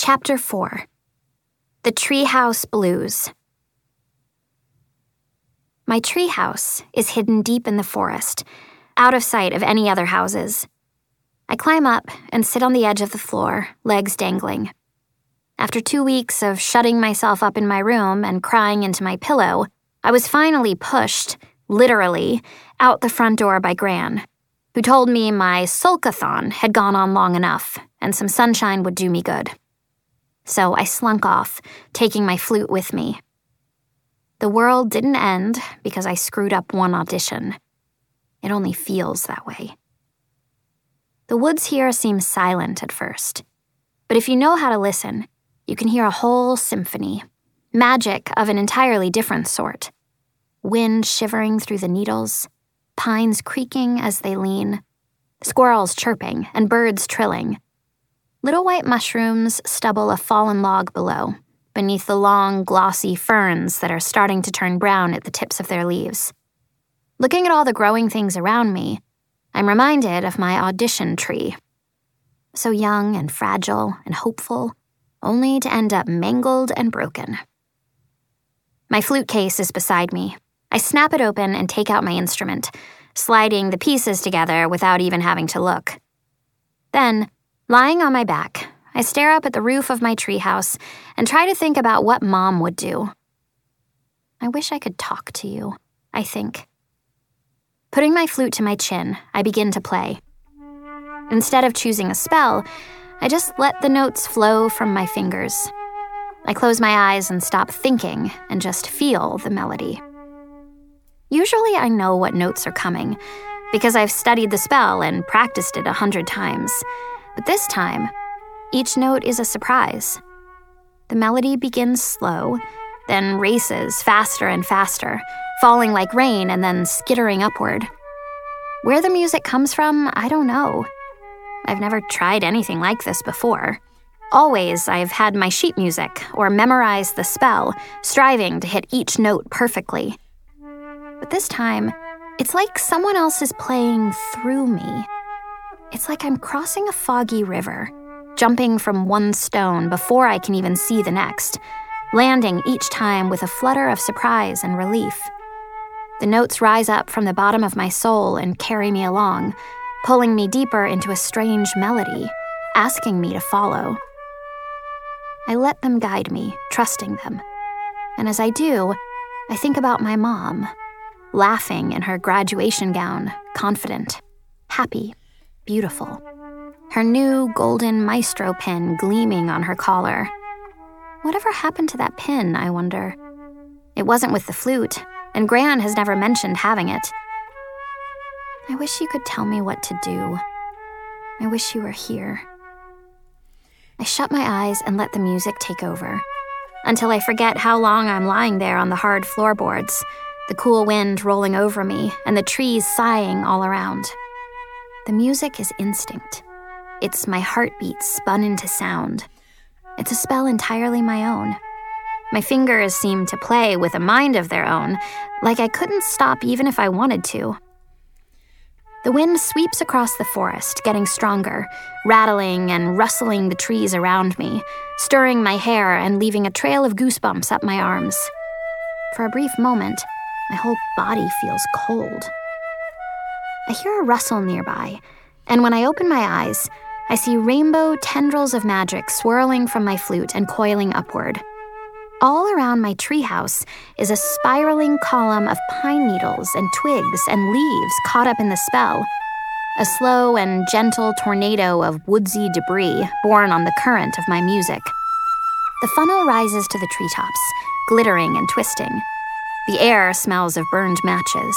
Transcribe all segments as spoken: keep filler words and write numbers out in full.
Chapter four. The Treehouse Blues. My treehouse is hidden deep in the forest, out of sight of any other houses. I climb up and sit on the edge of the floor, legs dangling. After two weeks of shutting myself up in my room and crying into my pillow, I was finally pushed, literally, out the front door by Gran, who told me my sulkathon had gone on long enough and some sunshine would do me good. So I slunk off, taking my flute with me. The world didn't end because I screwed up one audition. It only feels that way. The woods here seem silent at first, but if you know how to listen, you can hear a whole symphony, magic of an entirely different sort. Wind shivering through the needles, pines creaking as they lean, squirrels chirping and birds trilling. Little white mushrooms stubble a fallen log below, beneath the long, glossy ferns that are starting to turn brown at the tips of their leaves. Looking at all the growing things around me, I'm reminded of my audition tree. So young and fragile and hopeful, only to end up mangled and broken. My flute case is beside me. I snap it open and take out my instrument, sliding the pieces together without even having to look. Then, lying on my back, I stare up at the roof of my treehouse and try to think about what Mom would do. I wish I could talk to you, I think. Putting my flute to my chin, I begin to play. Instead of choosing a spell, I just let the notes flow from my fingers. I close my eyes and stop thinking and just feel the melody. Usually I know what notes are coming because I've studied the spell and practiced it a hundred times. But this time, each note is a surprise. The melody begins slow, then races faster and faster, falling like rain and then skittering upward. Where the music comes from, I don't know. I've never tried anything like this before. Always, I've had my sheet music or memorized the spell, striving to hit each note perfectly. But this time, it's like someone else is playing through me. It's like I'm crossing a foggy river, jumping from one stone before I can even see the next, landing each time with a flutter of surprise and relief. The notes rise up from the bottom of my soul and carry me along, pulling me deeper into a strange melody, asking me to follow. I let them guide me, trusting them. And as I do, I think about my mom, laughing in her graduation gown, confident, happy, beautiful. Her new golden maestro pin gleaming on her collar. Whatever happened to that pin, I wonder? It wasn't with the flute, and Gran has never mentioned having it. I wish you could tell me what to do. I wish you were here. I shut my eyes and let the music take over, until I forget how long I'm lying there on the hard floorboards, the cool wind rolling over me and the trees sighing all around. The music is instinct. It's my heartbeat spun into sound. It's a spell entirely my own. My fingers seem to play with a mind of their own, like I couldn't stop even if I wanted to. The wind sweeps across the forest, getting stronger, rattling and rustling the trees around me, stirring my hair and leaving a trail of goosebumps up my arms. For a brief moment, my whole body feels cold. I hear a rustle nearby, and when I open my eyes, I see rainbow tendrils of magic swirling from my flute and coiling upward. All around my treehouse is a spiraling column of pine needles and twigs and leaves caught up in the spell, a slow and gentle tornado of woodsy debris born on the current of my music. The funnel rises to the treetops, glittering and twisting. The air smells of burned matches.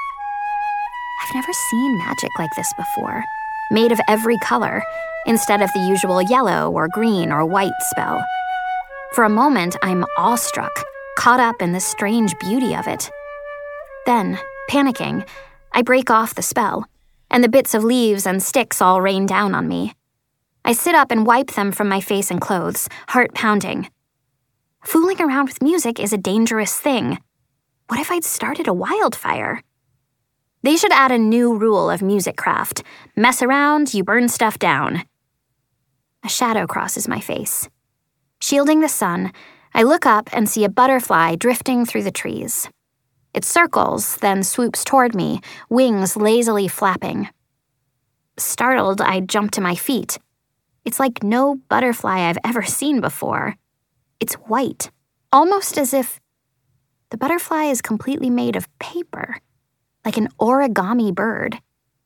I've never seen magic like this before, made of every color, instead of the usual yellow or green or white spell. For a moment, I'm awestruck, caught up in the strange beauty of it. Then, panicking, I break off the spell, and the bits of leaves and sticks all rain down on me. I sit up and wipe them from my face and clothes, heart pounding. Fooling around with music is a dangerous thing. What if I'd started a wildfire? They should add a new rule of music craft. Mess around, you burn stuff down. A shadow crosses my face. Shielding the sun, I look up and see a butterfly drifting through the trees. It circles, then swoops toward me, wings lazily flapping. Startled, I jump to my feet. It's like no butterfly I've ever seen before. It's white, almost as if the butterfly is completely made of paper, like an origami bird.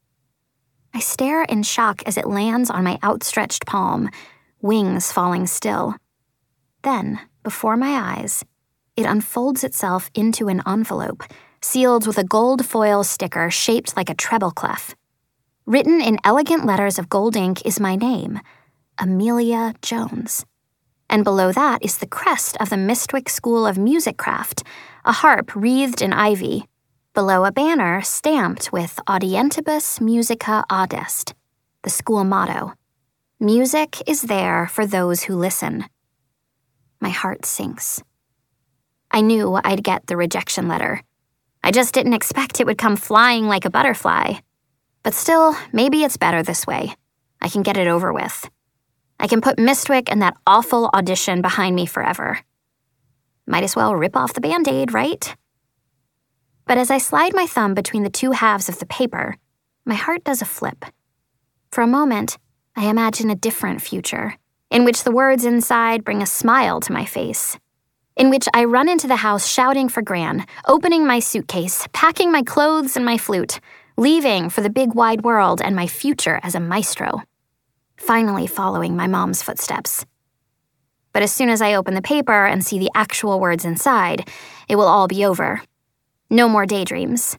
I stare in shock as it lands on my outstretched palm, wings falling still. Then, before my eyes, it unfolds itself into an envelope, sealed with a gold foil sticker shaped like a treble clef. Written in elegant letters of gold ink is my name, Amelia Jones. And below that is the crest of the Mistwick School of Musiccraft, a harp wreathed in ivy. Below a banner stamped with Audientibus Musica Adest, the school motto. Music is there for those who listen. My heart sinks. I knew I'd get the rejection letter. I just didn't expect it would come flying like a butterfly. But still, maybe it's better this way. I can get it over with. I can put Mistwick and that awful audition behind me forever. Might as well rip off the Band-Aid, right? But as I slide my thumb between the two halves of the paper, my heart does a flip. For a moment, I imagine a different future, in which the words inside bring a smile to my face, in which I run into the house shouting for Gran, opening my suitcase, packing my clothes and my flute, leaving for the big wide world and my future as a maestro, finally following my mom's footsteps. But as soon as I open the paper and see the actual words inside, it will all be over. No more daydreams.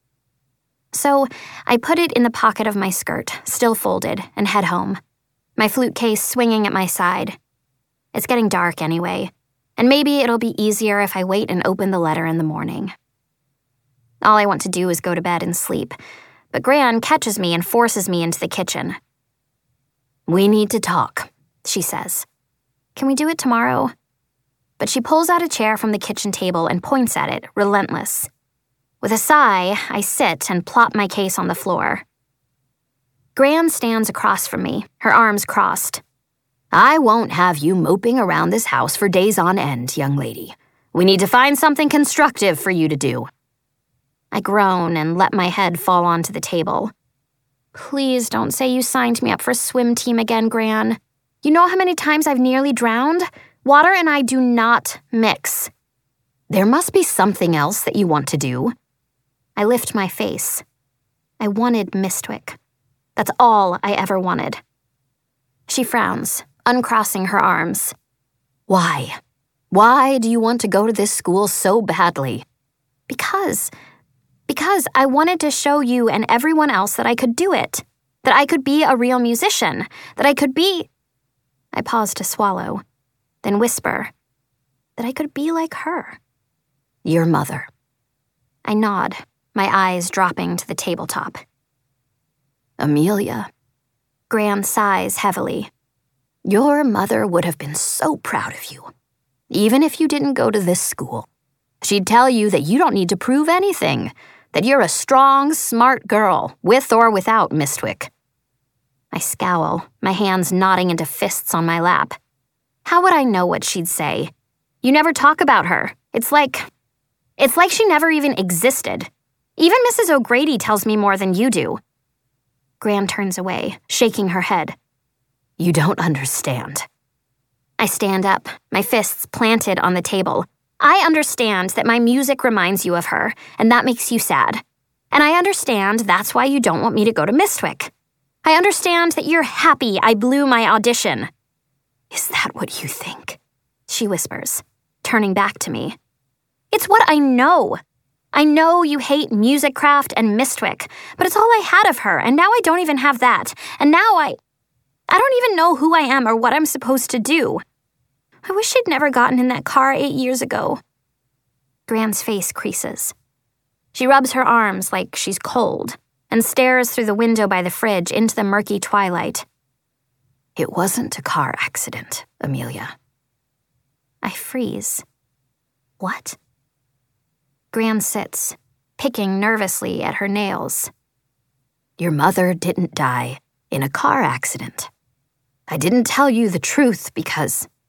So I put it in the pocket of my skirt, still folded, and head home, my flute case swinging at my side. It's getting dark anyway, and maybe it'll be easier if I wait and open the letter in the morning. All I want to do is go to bed and sleep, but Gran catches me and forces me into the kitchen. "We need to talk," she says. "Can we do it tomorrow?" But she pulls out a chair from the kitchen table and points at it, relentless. With a sigh, I sit and plop my case on the floor. Gran stands across from me, her arms crossed. "I won't have you moping around this house for days on end, young lady. We need to find something constructive for you to do." I groan and let my head fall onto the table. "Please don't say you signed me up for swim team again, Gran. You know how many times I've nearly drowned? Water and I do not mix." "There must be something else that you want to do." I lift my face. I wanted Mistwick. That's all I ever wanted. She frowns, uncrossing her arms. "Why? Why do you want to go to this school so badly?" Because, because I wanted to show you and everyone else that I could do it, that I could be a real musician, that I could be... I pause to swallow, then whisper, that I could be like her. "Your mother." I nod, my eyes dropping to the tabletop. "Amelia." Gran sighs heavily. "Your mother would have been so proud of you, even if you didn't go to this school. She'd tell you that you don't need to prove anything, that you're a strong, smart girl, with or without Mistwick." I scowl, my hands knotting into fists on my lap. How would I know what she'd say? You never talk about her. It's like... It's like she never even existed. Even Missus O'Grady tells me more than you do. Gran turns away, shaking her head. "You don't understand." I stand up, my fists planted on the table. "I understand that my music reminds you of her, and that makes you sad. And I understand that's why you don't want me to go to Mistwick. I understand that you're happy I blew my audition." "Is that what you think?" she whispers, turning back to me. "It's what I know. I know you hate Musiccraft and Mistwick, but it's all I had of her, and now I don't even have that. And now I... I don't even know who I am or what I'm supposed to do. I wish she'd never gotten in that car eight years ago." Gran's face creases. She rubs her arms like she's cold and stares through the window by the fridge into the murky twilight. "It wasn't a car accident, Amelia." I freeze. What? Gran sits, picking nervously at her nails. "Your mother didn't die in a car accident. I didn't tell you the truth because,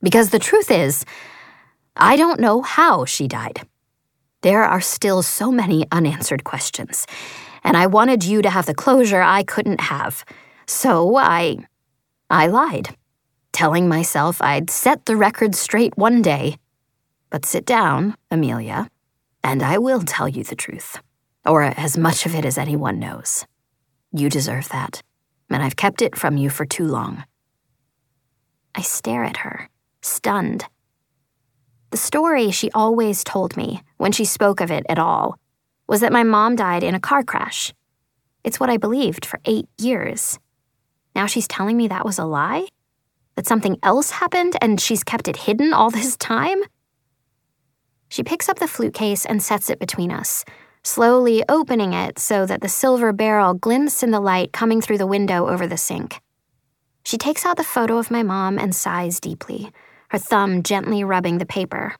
Because the truth is, I don't know how she died. There are still so many unanswered questions, and I wanted you to have the closure I couldn't have. So I... I lied, telling myself I'd set the record straight one day. But sit down, Amelia, and I will tell you the truth, or as much of it as anyone knows. You deserve that, and I've kept it from you for too long. I stare at her, stunned. The story she always told me, when she spoke of it at all, was that my mom died in a car crash. It's what I believed for eight years. Now she's telling me that was a lie? That something else happened and she's kept it hidden all this time? She picks up the flute case and sets it between us, slowly opening it so that the silver barrel glints in the light coming through the window over the sink. She takes out the photo of my mom and sighs deeply, her thumb gently rubbing the paper.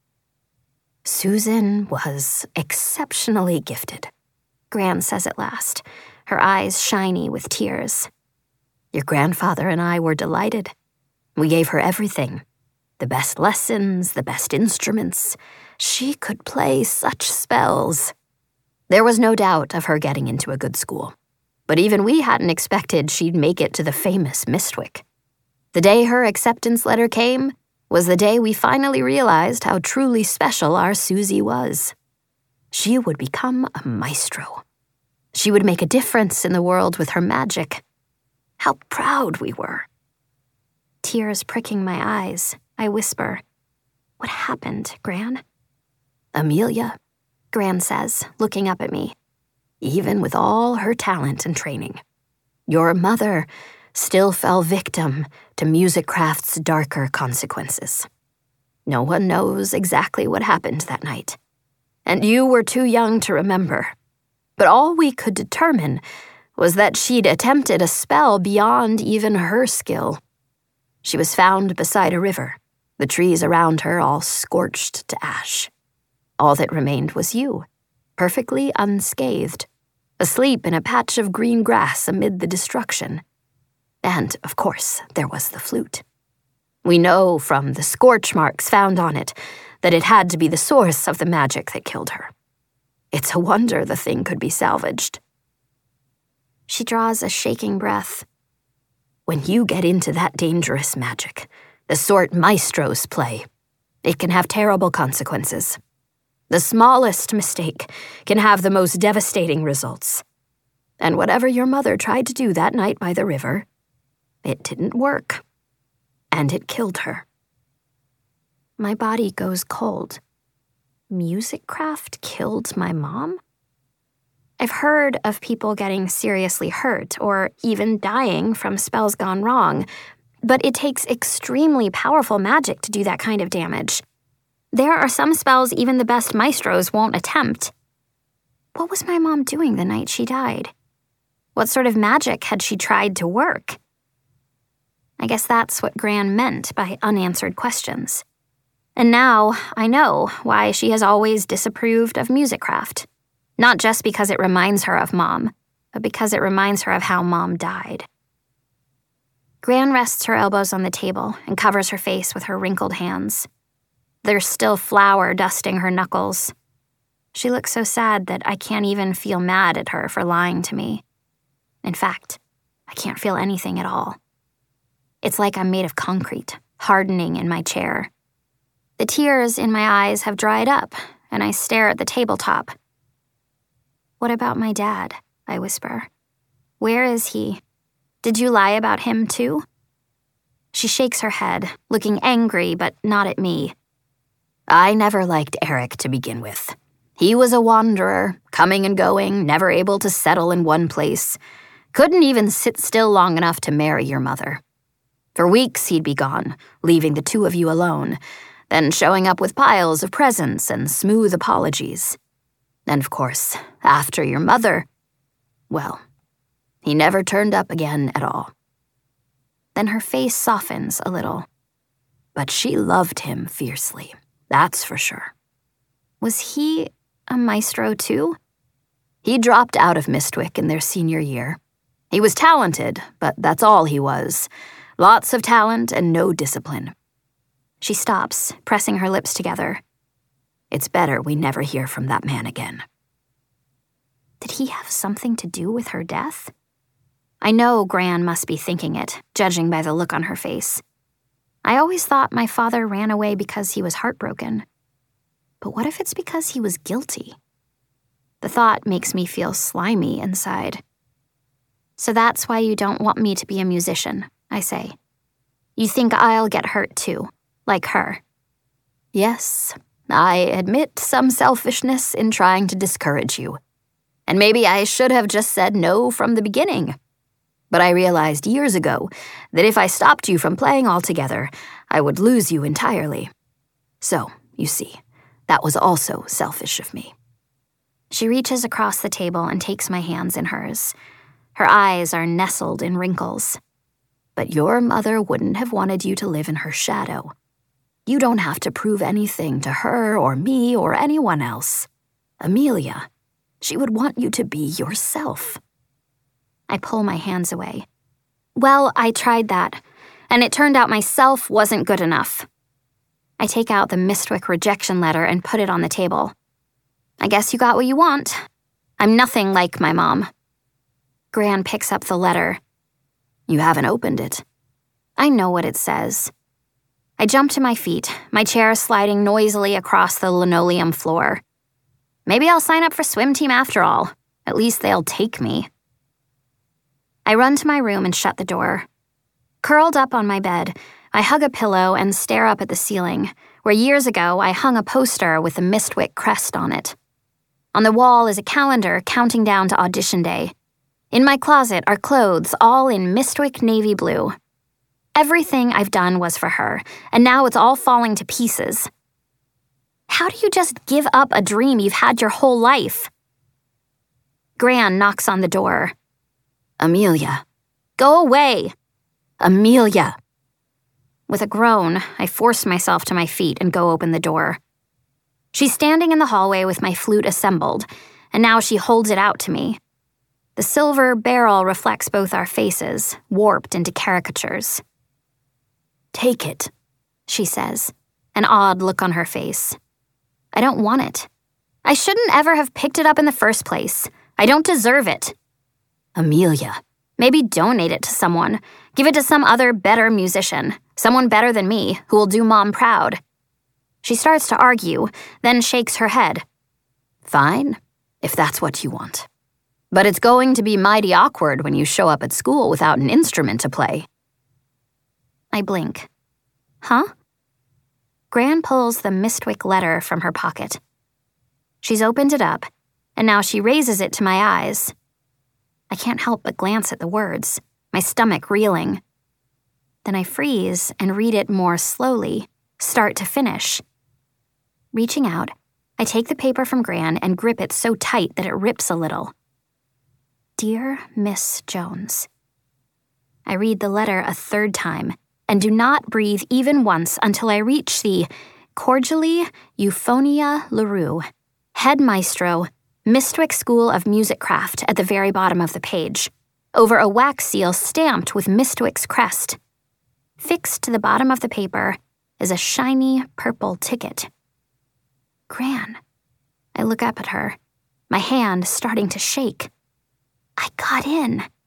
Susan was exceptionally gifted, Gran says at last, her eyes shiny with tears. Your grandfather and I were delighted. We gave her everything. The best lessons, the best instruments. She could play such spells. There was no doubt of her getting into a good school. But even we hadn't expected she'd make it to the famous Mistwick. The day her acceptance letter came was the day we finally realized how truly special our Susie was. She would become a maestro. She would make a difference in the world with her magic. How proud we were. Tears pricking my eyes, I whisper, "What happened, Gran?" Amelia, Gran says, looking up at me. Even with all her talent and training, your mother still fell victim to Musicraft's darker consequences. No one knows exactly what happened that night, and you were too young to remember. But all we could determine was that she'd attempted a spell beyond even her skill. She was found beside a river, the trees around her all scorched to ash. All that remained was you, perfectly unscathed, asleep in a patch of green grass amid the destruction. And, of course, there was the flute. We know from the scorch marks found on it that it had to be the source of the magic that killed her. It's a wonder the thing could be salvaged. She draws a shaking breath. When you get into that dangerous magic, the sort maestros play, it can have terrible consequences. The smallest mistake can have the most devastating results. And whatever your mother tried to do that night by the river, it didn't work. And it killed her. My body goes cold. Musicraft killed my mom? I've heard of people getting seriously hurt or even dying from spells gone wrong, but it takes extremely powerful magic to do that kind of damage. There are some spells even the best maestros won't attempt. What was my mom doing the night she died? What sort of magic had she tried to work? I guess that's what Gran meant by unanswered questions. And now I know why she has always disapproved of Musicraft. Not just because it reminds her of Mom, but because it reminds her of how Mom died. Gran rests her elbows on the table and covers her face with her wrinkled hands. There's still flour dusting her knuckles. She looks so sad that I can't even feel mad at her for lying to me. In fact, I can't feel anything at all. It's like I'm made of concrete, hardening in my chair. The tears in my eyes have dried up, and I stare at the tabletop. "What about my dad?" I whisper. "Where is he? Did you lie about him too?" She shakes her head, looking angry but not at me. I never liked Eric to begin with. He was a wanderer, coming and going, never able to settle in one place. Couldn't even sit still long enough to marry your mother. For weeks he'd be gone, leaving the two of you alone, then showing up with piles of presents and smooth apologies. And of course, after your mother, well, he never turned up again at all. Then her face softens a little. But she loved him fiercely, that's for sure. Was he a maestro too? He dropped out of Mistwick in their senior year. He was talented, but that's all he was. Lots of talent and no discipline. She stops, pressing her lips together. It's better we never hear from that man again. Did he have something to do with her death? I know Gran must be thinking it, judging by the look on her face. I always thought my father ran away because he was heartbroken. But what if it's because he was guilty? The thought makes me feel slimy inside. So that's why you don't want me to be a musician, I say. You think I'll get hurt too, like her. Yes, I admit some selfishness in trying to discourage you. And maybe I should have just said no from the beginning. But I realized years ago that if I stopped you from playing altogether, I would lose you entirely. So, you see, that was also selfish of me. She reaches across the table and takes my hands in hers. Her eyes are nestled in wrinkles. But your mother wouldn't have wanted you to live in her shadow. You don't have to prove anything to her or me or anyone else. Amelia, she would want you to be yourself. I pull my hands away. Well, I tried that, and it turned out myself wasn't good enough. I take out the Mistwick rejection letter and put it on the table. I guess you got what you want. I'm nothing like my mom. Gran picks up the letter. You haven't opened it. I know what it says. I jump to my feet, my chair sliding noisily across the linoleum floor. Maybe I'll sign up for swim team after all. At least they'll take me. I run to my room and shut the door. Curled up on my bed, I hug a pillow and stare up at the ceiling, where years ago I hung a poster with the Mistwick crest on it. On the wall is a calendar counting down to audition day. In my closet are clothes all in Mistwick navy blue. Everything I've done was for her, and now it's all falling to pieces. How do you just give up a dream you've had your whole life? Gran knocks on the door. Amelia. Go away. Amelia. With a groan, I force myself to my feet and go open the door. She's standing in the hallway with my flute assembled, and now she holds it out to me. The silver barrel reflects both our faces, warped into caricatures. Take it, she says, an odd look on her face. I don't want it. I shouldn't ever have picked it up in the first place. I don't deserve it. Amelia. Maybe donate it to someone. Give it to some other better musician, someone better than me, who will do Mom proud. She starts to argue, then shakes her head. Fine, if that's what you want. But it's going to be mighty awkward when you show up at school without an instrument to play. I blink. Huh? Gran pulls the Mistwick letter from her pocket. She's opened it up, and now she raises it to my eyes. I can't help but glance at the words, my stomach reeling. Then I freeze and read it more slowly, start to finish. Reaching out, I take the paper from Gran and grip it so tight that it rips a little. Dear Miss Jones. I read the letter a third time and do not breathe even once until I reach the Cordially Euphonia LaRue, Head Maestro, Mistwick School of Music Craft at the very bottom of the page, over a wax seal stamped with Mistwick's crest. Fixed to the bottom of the paper is a shiny purple ticket. Gran. I look up at her, my hand starting to shake. I got in.